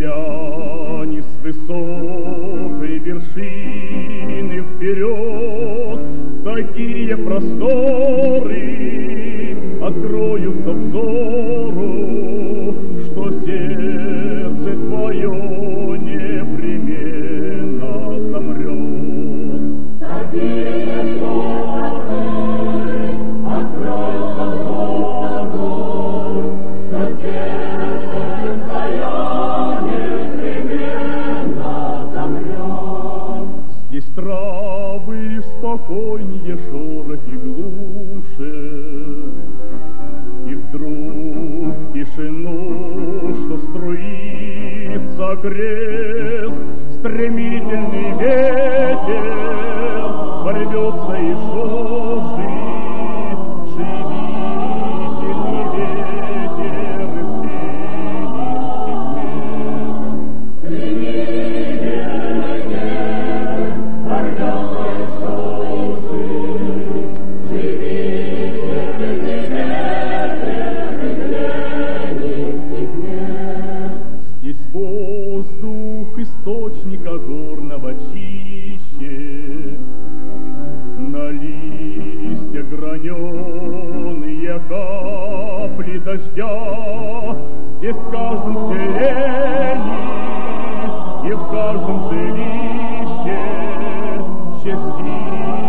глянь с высокой вершины вперед, такие просторы откроются взору, что сердце твое непременно замрет. Такие взоры откроются взору, что сердце твое непременно замрет. Здесь травы спокойнее шорохи глуше, и вдруг тишину, что струится крест, стремительный ветер ворвется из шоши, живительный ветер из пенистых мест. Стремительный ветер ворвется из шоши, живительный ветер. Здесь воздух источника горного чище, на листья граненые капли дождя, здесь в каждом селении и в каждом жилище счастье.